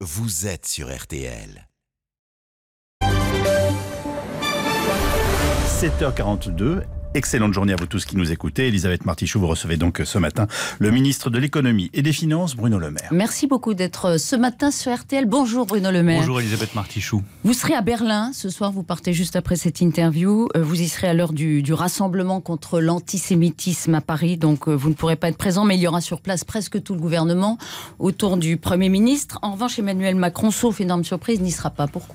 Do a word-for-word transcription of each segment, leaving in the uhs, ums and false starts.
vous êtes sur R T L. sept heures quarante-deux. Excellente journée à vous tous qui nous écoutez. Elisabeth Martichoux, vous recevez donc ce matin le ministre de l'économie et des finances, Bruno Le Maire. Merci beaucoup d'être ce matin sur R T L. Bonjour Bruno Le Maire. Bonjour Elisabeth Martichoux. Vous serez à Berlin ce soir, vous partez juste après cette interview. Vous y serez à l'heure du, du rassemblement contre l'antisémitisme à Paris, donc vous ne pourrez pas être présent, mais il y aura sur place presque tout le gouvernement autour du Premier ministre. En revanche, Emmanuel Macron, sauf énorme surprise, n'y sera pas. Pourquoi ?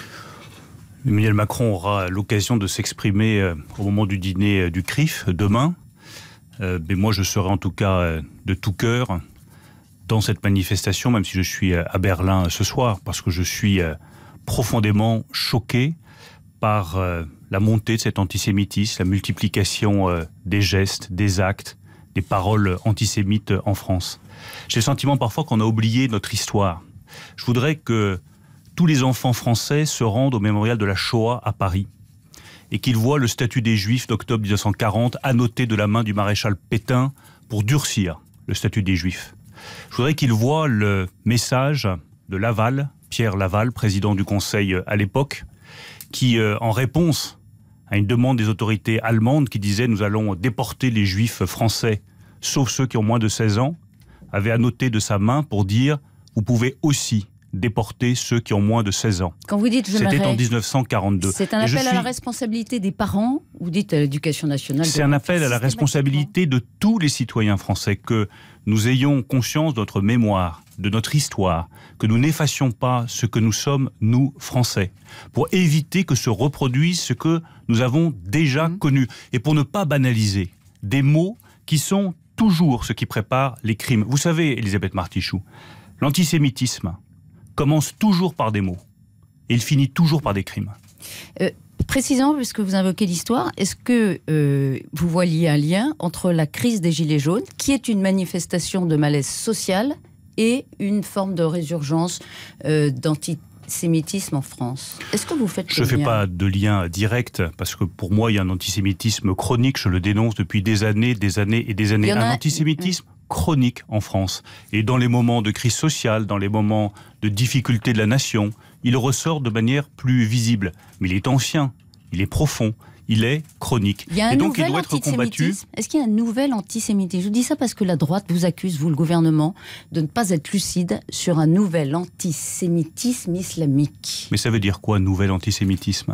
Emmanuel Macron aura l'occasion de s'exprimer euh, au moment du dîner euh, du C R I F demain. Euh, mais moi, je serai en tout cas euh, de tout cœur dans cette manifestation, même si je suis euh, à Berlin euh, ce soir, parce que je suis euh, profondément choqué par euh, la montée de cet antisémitisme, la multiplication euh, des gestes, des actes, des paroles antisémites en France. J'ai le sentiment parfois qu'on a oublié notre histoire. Je voudrais que tous les enfants français se rendent au mémorial de la Shoah à Paris et qu'ils voient le statut des Juifs d'octobre mille neuf cent quarante annoté de la main du maréchal Pétain pour durcir le statut des Juifs. Je voudrais qu'ils voient le message de Laval, Pierre Laval, président du Conseil à l'époque, qui, euh, en réponse à une demande des autorités allemandes qui disait « nous allons déporter les Juifs français, sauf ceux qui ont moins de seize ans », avait annoté de sa main pour dire « vous pouvez aussi déporter ceux qui ont moins de seize ans ». Quand vous dites C'était en dix-neuf cent quarante-deux. C'est un appel suis... à la responsabilité des parents, vous dites à l'éducation nationale. C'est un appel à la responsabilité de tous les citoyens français, que nous ayons conscience de notre mémoire, de notre histoire, que nous n'effacions pas ce que nous sommes, nous, Français, pour éviter que se reproduise ce que nous avons déjà mmh. connu, et pour ne pas banaliser des mots qui sont toujours ce qui prépare les crimes. Vous savez, Elisabeth Martichoux, l'antisémitisme commence toujours par des mots et il finit toujours par des crimes. Euh, précisément, puisque vous invoquez l'histoire, est-ce que euh, vous voyez un lien entre la crise des Gilets jaunes, qui est une manifestation de malaise social, et une forme de résurgence euh, d'antisémitisme en France? Est-ce que vous faites Je ne fais pas de lien direct, parce que pour moi, il y a un antisémitisme chronique, je le dénonce depuis des années, des années et des années. Un a... antisémitisme chronique en France. Et dans les moments de crise sociale, dans les moments de difficulté de la nation, il ressort de manière plus visible. Mais il est ancien, il est profond, il est chronique. Il y a un et donc il nouvel doit être combattu. Est-ce qu'il y a un nouvel antisémitisme? Je vous dis ça parce que la droite vous accuse, vous le gouvernement, de ne pas être lucide sur un nouvel antisémitisme islamique. Mais ça veut dire quoi, nouvel antisémitisme?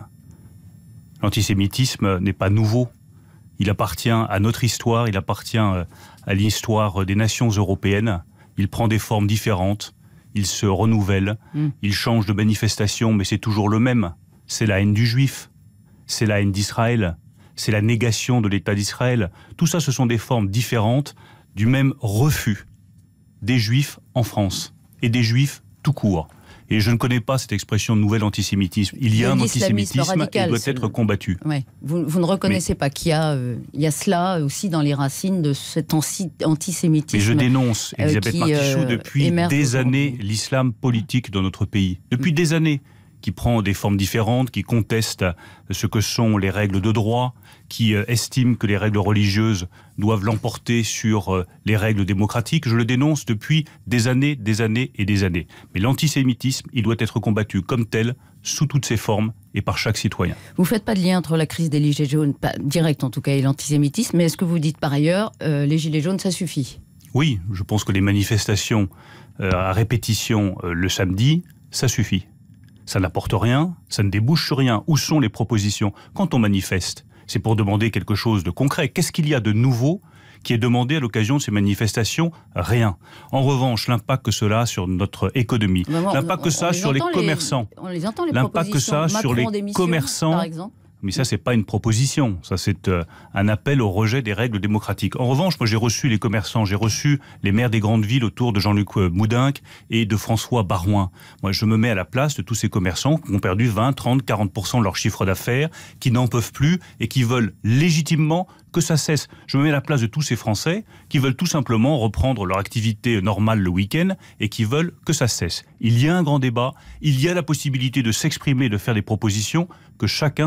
L'antisémitisme n'est pas nouveau. Il appartient à notre histoire, il appartient à l'histoire des nations européennes. Il prend des formes différentes, il se renouvelle, mmh. il change de manifestation, mais c'est toujours le même. C'est la haine du juif, c'est la haine d'Israël, c'est la négation de l'État d'Israël. Tout ça, ce sont des formes différentes du même refus des juifs en France et des juifs tout court. Et je ne connais pas cette expression de nouvel antisémitisme. Il y a un antisémitisme radical, et doit être combattu. Ouais. Vous, vous ne reconnaissez mais, pas qu'il y a, euh, il y a cela aussi dans les racines de cet antisémitisme. Mais je dénonce, Elisabeth euh, Martichoux, euh, depuis des années l'islam politique dans notre pays. Depuis mmh. des années, qui prend des formes différentes, qui conteste ce que sont les règles de droit, qui euh, estime que les règles religieuses doivent l'emporter sur euh, les règles démocratiques. Je le dénonce depuis des années, des années et des années. Mais l'antisémitisme, il doit être combattu comme tel, sous toutes ses formes et par chaque citoyen. Vous ne faites pas de lien entre la crise des Gilets jaunes, pas direct en tout cas, et l'antisémitisme, mais est-ce que vous dites par ailleurs, euh, les Gilets jaunes, ça suffit? Oui, je pense que les manifestations euh, à répétition euh, le samedi, ça suffit. Ça n'apporte rien, ça ne débouche sur rien. Où sont les propositions? Quand on manifeste, c'est pour demander quelque chose de concret. Qu'est-ce qu'il y a de nouveau qui est demandé à l'occasion de ces manifestations? Rien. En revanche, l'impact que cela a sur notre économie, bon, l'impact que ça a sur les commerçants, les, on les entend, les l'impact que ça a sur les commerçants, par exemple. Mais ça, c'est pas une proposition. Ça, c'est euh, un appel au rejet des règles démocratiques. En revanche, moi, j'ai reçu les commerçants, j'ai reçu les maires des grandes villes autour de Jean-Luc Moudenc et de François Baroin. Moi, je me mets à la place de tous ces commerçants qui ont perdu vingt, trente, quarante pour cent de leur chiffre d'affaires, qui n'en peuvent plus et qui veulent légitimement que ça cesse. Je me mets à la place de tous ces Français qui veulent tout simplement reprendre leur activité normale le week-end et qui veulent que ça cesse. Il y a un grand débat, il y a la possibilité de s'exprimer, de faire des propositions, que chacun saisisse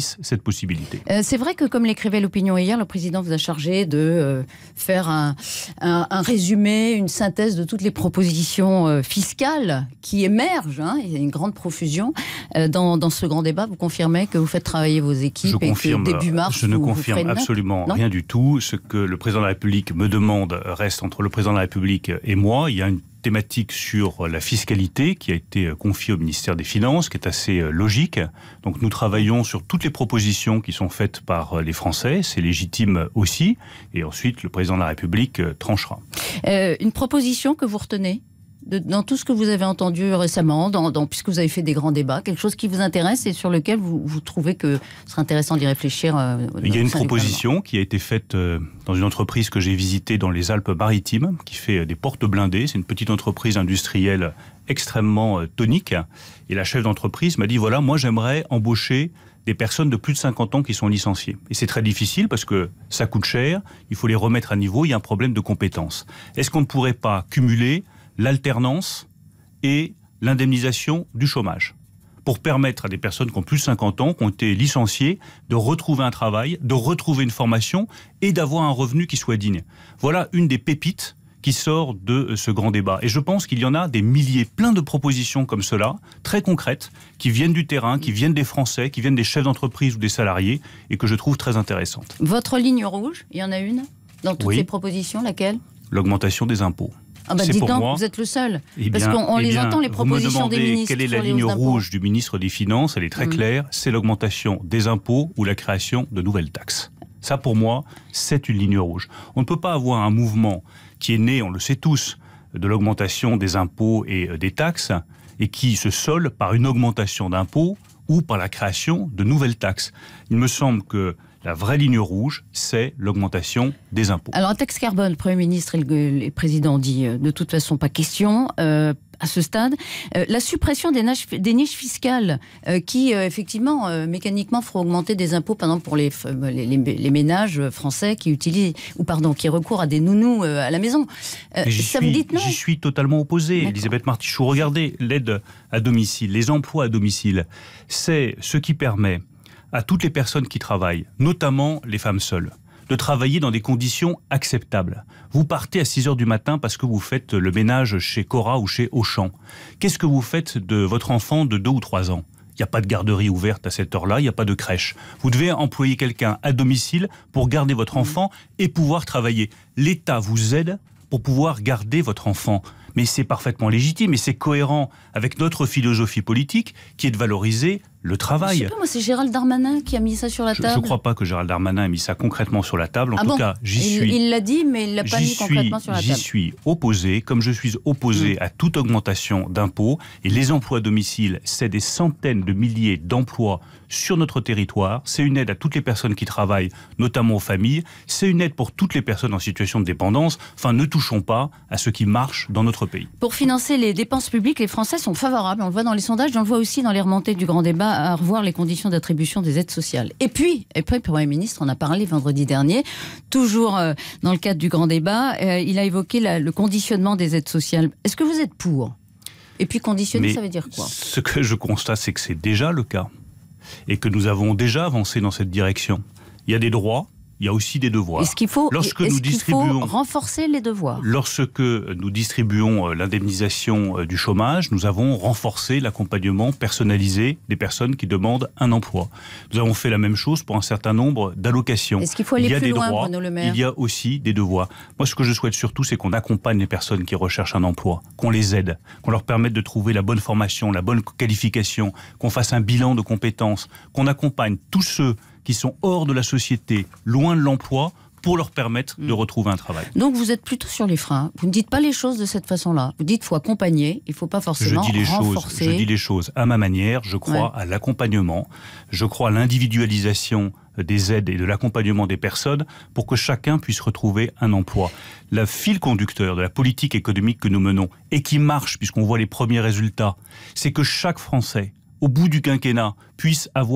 saisissent cette possibilité. Euh, c'est vrai que, comme l'écrivait l'Opinion hier, le président vous a chargé de euh, faire un, un, un résumé, une synthèse de toutes les propositions euh, fiscales qui émergent. Hein. Il y a une grande profusion euh, dans, dans ce grand débat. Vous confirmez que vous faites travailler vos équipes je et confirme, que début mars, je ne vous, confirme vous absolument rien du tout. Ce que le président de la République me demande reste entre le président de la République et moi. Il y a une thématique sur la fiscalité qui a été confiée au ministère des Finances, qui est assez logique. Donc nous travaillons sur toutes les propositions qui sont faites par les Français, c'est légitime aussi, et ensuite le président de la République tranchera. Euh, une proposition que vous retenez de, dans tout ce que vous avez entendu récemment, dans, dans, puisque vous avez fait des grands débats, quelque chose qui vous intéresse et sur lequel vous, vous trouvez que ce serait intéressant d'y réfléchir euh, Il y a une proposition qui a été faite euh, dans une entreprise que j'ai visitée dans les Alpes-Maritimes, qui fait des portes blindées. C'est une petite entreprise industrielle extrêmement euh, tonique. Et la chef d'entreprise m'a dit, voilà, moi j'aimerais embaucher des personnes de plus de cinquante ans qui sont licenciées. Et c'est très difficile parce que ça coûte cher, il faut les remettre à niveau, il y a un problème de compétences. Est-ce qu'on ne pourrait pas cumuler l'alternance et l'indemnisation du chômage pour permettre à des personnes qui ont plus de cinquante ans, qui ont été licenciées, de retrouver un travail, de retrouver une formation et d'avoir un revenu qui soit digne. Voilà une des pépites qui sort de ce grand débat. Et je pense qu'il y en a des milliers, plein de propositions comme cela, très concrètes, qui viennent du terrain, qui viennent des Français, qui viennent des chefs d'entreprise ou des salariés, et que je trouve très intéressantes. Votre ligne rouge, il y en a une dans toutes oui. ces propositions, laquelle ? L'augmentation des impôts. Ah bah c'est dites pour donc, moi, vous êtes le seul. Eh bien, Parce qu'on eh les bien, entend, les propositions des ministres. Quelle est la sur les ligne hausses rouge du ministre des Finances ? Elle est très mmh. claire, c'est l'augmentation des impôts ou la création de nouvelles taxes. Ça, pour moi, c'est une ligne rouge. On ne peut pas avoir un mouvement qui est né, on le sait tous, de l'augmentation des impôts et des taxes, et qui se solde par une augmentation d'impôts ou par la création de nouvelles taxes. Il me semble que la vraie ligne rouge, c'est l'augmentation des impôts. Alors, un taxe carbone, le Premier ministre et le, le Président ont dit euh, de toute façon pas question euh, à ce stade. Euh, la suppression des, niches, des niches fiscales euh, qui, euh, effectivement, euh, mécaniquement feront augmenter des impôts, par exemple, pour les, les, les, les ménages français qui utilisent, ou pardon, qui recourent à des nounous euh, à la maison. Euh, ça suis, vous dit non ? J'y suis totalement opposé, Elisabeth Martichoux. Regardez, l'aide à domicile, les emplois à domicile, c'est ce qui permet à toutes les personnes qui travaillent, notamment les femmes seules, de travailler dans des conditions acceptables. Vous partez à six heures du matin parce que vous faites le ménage chez Cora ou chez Auchan. Qu'est-ce que vous faites de votre enfant de deux ou trois ans ? Il n'y a pas de garderie ouverte à cette heure-là, il n'y a pas de crèche. Vous devez employer quelqu'un à domicile pour garder votre enfant et pouvoir travailler. L'État vous aide pour pouvoir garder votre enfant. Mais c'est parfaitement légitime et c'est cohérent avec notre philosophie politique qui est de valoriser le travail. Je sais pas, moi, c'est Gérald Darmanin qui a mis ça sur la table. Je ne crois pas que Gérald Darmanin ait mis ça concrètement sur la table. En ah tout bon cas, j'y il, suis. Il l'a dit, mais il l'a pas mis suis, concrètement sur la table. J'y suis opposé, comme je suis opposé mmh. à toute augmentation d'impôts. Et les emplois à domicile, c'est des centaines de milliers d'emplois sur notre territoire. C'est une aide à toutes les personnes qui travaillent, notamment aux familles. C'est une aide pour toutes les personnes en situation de dépendance. Enfin, ne touchons pas à ce qui marche dans notre pays. Pour financer les dépenses publiques, les Français sont favorables. On le voit dans les sondages, on le voit aussi dans les remontées du grand débat, à revoir les conditions d'attribution des aides sociales. Et puis, et puis le Premier ministre en a parlé vendredi dernier, toujours euh, dans le cadre du grand débat, euh, il a évoqué la, le conditionnement des aides sociales. Est-ce que vous êtes pour ? Et puis conditionner, Mais ça veut dire quoi ? Ce que je constate, c'est que c'est déjà le cas. Et que nous avons déjà avancé dans cette direction. Il y a des droits, il y a aussi des devoirs. Est-ce qu'il faut, lorsque est-ce nous qu'il distribuons, faut renforcer les devoirs ? Lorsque nous distribuons l'indemnisation du chômage, nous avons renforcé l'accompagnement personnalisé des personnes qui demandent un emploi. Nous avons fait la même chose pour un certain nombre d'allocations. Est-ce qu'il faut aller il y a plus des loin, droits, Bruno Le Maire ? Il y a aussi des devoirs. Moi, ce que je souhaite surtout, c'est qu'on accompagne les personnes qui recherchent un emploi, qu'on les aide, qu'on leur permette de trouver la bonne formation, la bonne qualification, qu'on fasse un bilan de compétences, qu'on accompagne tous ceux qui sont hors de la société, loin de l'emploi, pour leur permettre de retrouver un travail. Donc vous êtes plutôt sur les freins. Vous ne dites pas les choses de cette façon-là. Vous dites qu'il faut accompagner, il ne faut pas forcément je dis les renforcer. Choses, je dis les choses à ma manière. Je crois ouais. à l'accompagnement. Je crois à l'individualisation des aides et de l'accompagnement des personnes pour que chacun puisse retrouver un emploi. Le fil conducteur de la politique économique que nous menons et qui marche, puisqu'on voit les premiers résultats, c'est que chaque Français, au bout du quinquennat, puisse avoir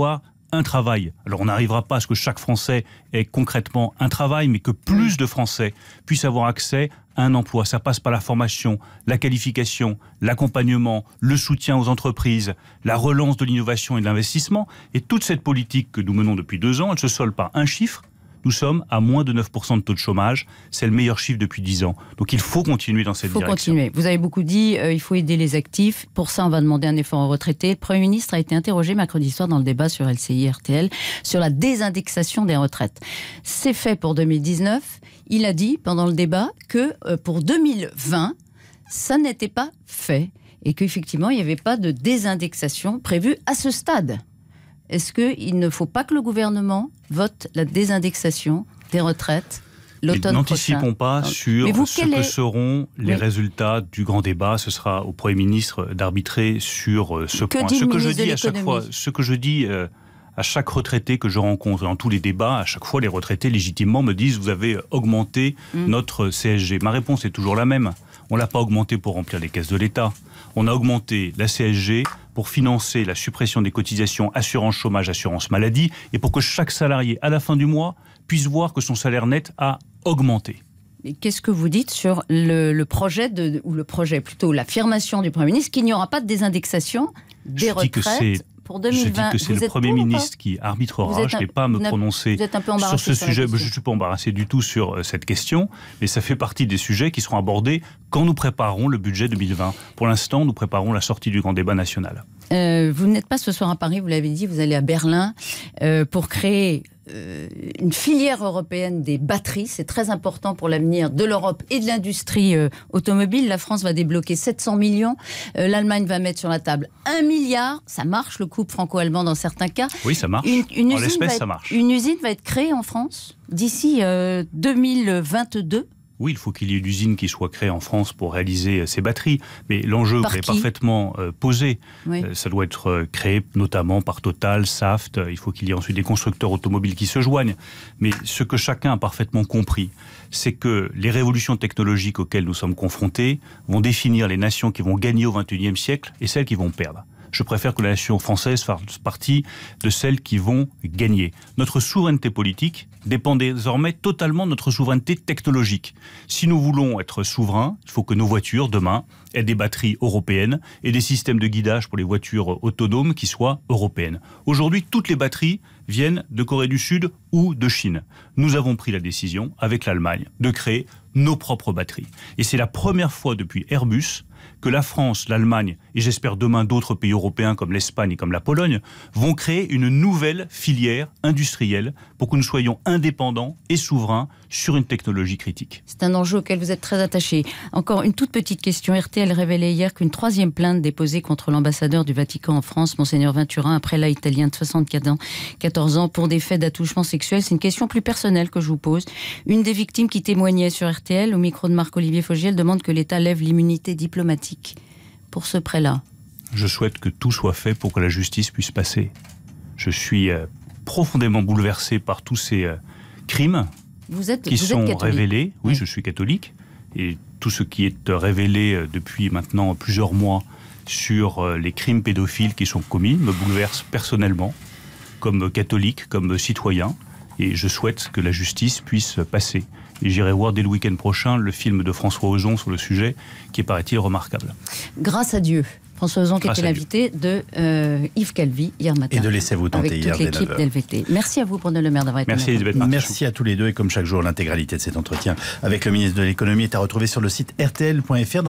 un travail. Alors on n'arrivera pas à ce que chaque Français ait concrètement un travail, mais que plus de Français puissent avoir accès à un emploi. Ça passe par la formation, la qualification, l'accompagnement, le soutien aux entreprises, la relance de l'innovation et de l'investissement. Et toute cette politique que nous menons depuis deux ans, elle se solde par un chiffre. Nous sommes à moins de neuf pour cent de taux de chômage. C'est le meilleur chiffre depuis dix ans. Donc il faut continuer dans cette faut direction. Continuer. Vous avez beaucoup dit euh, il faut aider les actifs. Pour ça, on va demander un effort aux retraités. Le Premier ministre a été interrogé mercredi soir dans le débat sur L C I R T L sur la désindexation des retraites. C'est fait pour deux mille dix-neuf. Il a dit pendant le débat que euh, pour deux mille vingt, ça n'était pas fait et qu'effectivement, il n'y avait pas de désindexation prévue à ce stade. Est-ce qu'il ne faut pas que le gouvernement vote la désindexation des retraites l'automne prochain ? N'anticipons pas sur vous, ce que est... seront les oui. résultats du grand débat. Ce sera au Premier ministre d'arbitrer sur ce que point. Dit ce le que je ministre dis de à chaque fois, ce que je dis euh, à chaque retraité que je rencontre dans tous les débats, à chaque fois les retraités légitimement me disent vous avez augmenté mmh. notre C S G. Ma réponse est toujours la même. On l'a pas augmenté pour remplir les caisses de l'État. On a augmenté la C S G pour financer la suppression des cotisations assurance chômage, assurance maladie, et pour que chaque salarié, à la fin du mois, puisse voir que son salaire net a augmenté. Et qu'est-ce que vous dites sur le, le projet, de, ou le projet plutôt, l'affirmation du Premier ministre qu'il n'y aura pas de désindexation des Je retraites dis que c'est... pour deux mille vingt. Je dis que c'est vous le Premier ministre qui arbitrera. Un, je n'ai pas à me prononcer sur ce sujet. Je ne suis pas embarrassé du tout sur cette question, mais ça fait partie des sujets qui seront abordés quand nous préparerons le budget deux mille vingt. Pour l'instant, nous préparons la sortie du grand débat national. Euh, vous n'êtes pas ce soir à Paris, vous l'avez dit, vous allez à Berlin euh, pour créer euh, une filière européenne des batteries. C'est très important pour l'avenir de l'Europe et de l'industrie euh, automobile. La France va débloquer sept cents millions. Euh, L'Allemagne va mettre sur la table un milliard. Ça marche, le couple franco-allemand dans certains cas. Oui, ça marche. Une, une en l'espèce, être, ça marche. Une usine va être créée en France d'ici euh, deux mille vingt-deux. Oui, il faut qu'il y ait une usine qui soit créée en France pour réaliser ces batteries. Mais l'enjeu est parfaitement euh, posé. Oui. Euh, ça doit être euh, créé notamment par Total, Saft. Il faut qu'il y ait ensuite des constructeurs automobiles qui se joignent. Mais ce que chacun a parfaitement compris, c'est que les révolutions technologiques auxquelles nous sommes confrontés vont définir les nations qui vont gagner au vingt et unième siècle et celles qui vont perdre. Je préfère que la nation française fasse partie de celles qui vont gagner. Notre souveraineté politique dépend désormais totalement de notre souveraineté technologique. Si nous voulons être souverains, il faut que nos voitures, demain, aient des batteries européennes et des systèmes de guidage pour les voitures autonomes qui soient européennes. Aujourd'hui, toutes les batteries viennent de Corée du Sud ou de Chine. Nous avons pris la décision, avec l'Allemagne, de créer nos propres batteries. Et c'est la première fois depuis Airbus que la France, l'Allemagne et j'espère demain d'autres pays européens comme l'Espagne et comme la Pologne vont créer une nouvelle filière industrielle pour que nous soyons indépendants et souverains sur une technologie critique. C'est un enjeu auquel vous êtes très attaché. Encore une toute petite question. R T L révélait hier qu'une troisième plainte déposée contre l'ambassadeur du Vatican en France, Monseigneur Vinturin, après là italien de soixante-quatorze ans pour des faits d'attouchement sexuel. C'est une question plus personnelle que je vous pose. Une des victimes qui témoignait sur R T L, au micro de Marc-Olivier Fogiel, demande que l'État lève l'immunité diplomatique pour ce prêt-là. Je souhaite que tout soit fait pour que la justice puisse passer. Je suis euh, profondément bouleversé par tous ces euh, crimes vous êtes, qui vous sont êtes révélés. Oui, oui, je suis catholique. Et tout ce qui est révélé euh, depuis maintenant plusieurs mois sur euh, les crimes pédophiles qui sont commis me bouleverse personnellement, comme catholique, comme citoyen. Et je souhaite que la justice puisse passer. Et j'irai voir dès le week-end prochain le film de François Ozon sur le sujet, qui est, paraît-il, remarquable. Grâce à Dieu. François Ozon qui était l'invité de euh, Yves Calvi hier matin. Et de Laissez-vous tenter avec hier toute l'équipe d'L V T. Merci à vous, Bruno Le Maire, d'avoir été Merci, là. Merci à tous les deux. Et comme chaque jour, l'intégralité de cet entretien avec le ministre de l'Économie est à retrouver sur le site R T L point F R.